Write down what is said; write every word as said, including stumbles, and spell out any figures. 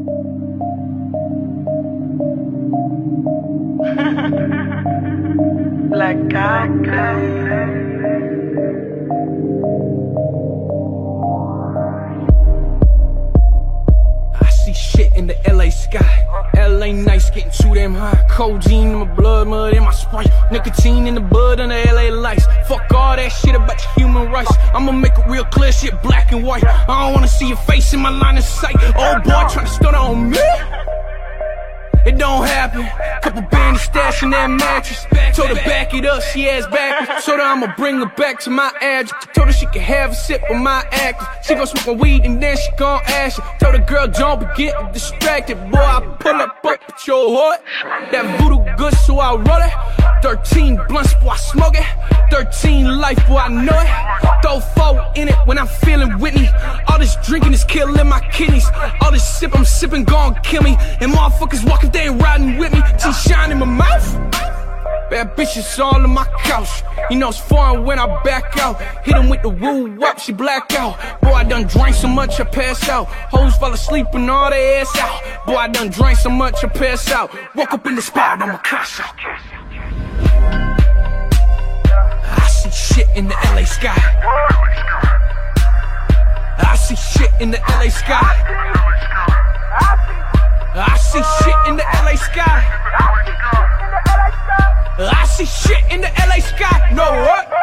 Black out, I see shit in the L A sky. L A nights getting too damn high. Codeine in my blood, mud in my Sprite. Nicotine in the bud under L A lights. Fuck all that shit about your human rights. I'ma make it real clear, shit black and white. I don't wanna see your face in my line of sight. Old boy tryna stunt on me. It don't happen. Couple bands stashed in that mattress. Told her back it up, she ass backwards. Told her I'ma bring her back to my address. Told her she could have a sip of my actors. She gon' smoke my weed and then she gon' ash it. Told her girl don't be getting distracted. Boy, I pull up up at your heart. That voodoo good, so I roll it. Thirteen blunts, boy, I smoke it. Thirteen life, boy, I know it. Throw four in it when I'm feeling Whitney. All this drinking is killing my kidneys. All this sip I'm sipping gon' kill me. And motherfuckers walk if they ain't riding with me. Teeth shine in my mouth. Bad bitches all on my couch. You know it's foreign when I back out. Hit him with the woo wop, she black out. Boy, I done drank so much I pass out. Hoes fall asleep and all their ass out. Boy, I done drank so much I pass out. Woke up in the spot, I'ma cash out. I see shit in the L A sky. I see shit in the L A sky. I see shit in the L A sky. I see shit in the L A sky. Know what?